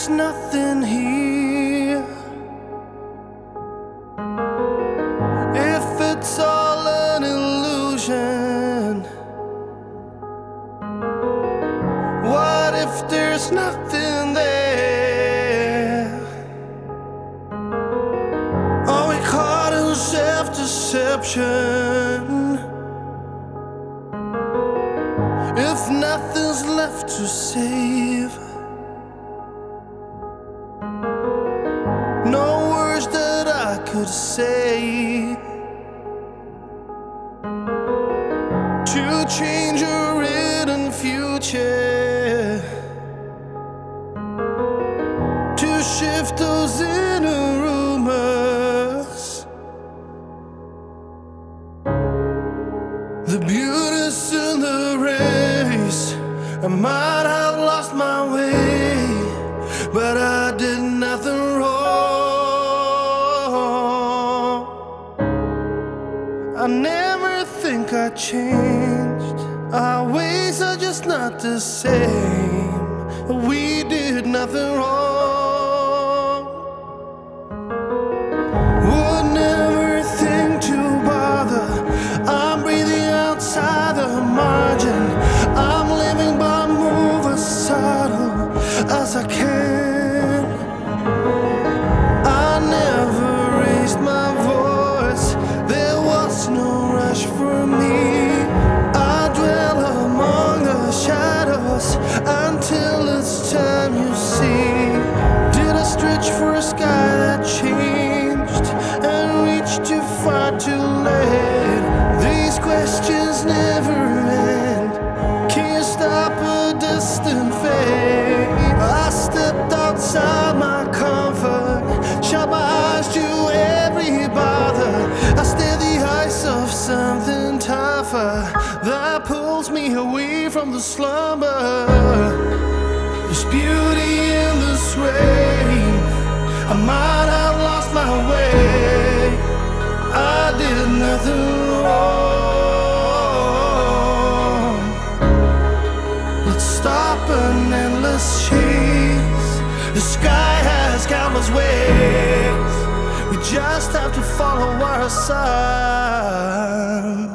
there's nothing here, if it's all an illusion, what if there's nothing there? Are we caught in self-deception? If nothing's left to save, no words that I could say to change a written future, to shift those inner rumors. The beauty's in the race. I might have lost my way, but I did nothing wrong. I never think I changed. Our ways are just not the same. We did nothing wrong. Would never think to bother. I'm breathing outside the margin. I'm living by move as subtle as I can. I never raised my voice. There was no rush for me. I dwell among the shadows until it's time, you see. Did I stretch for a sky that changed and reached too far too late? These questions never end. Can't stop a distant fate. I stepped outside my comfort, shut my eyes to every bother. I stare the eyes of something tougher that pulls me away from the slumber. There's beauty in this rain. I might have lost my way. I did nothing wrong. Let's stop an endless chase. The sky has countless ways. We just have to follow our sign.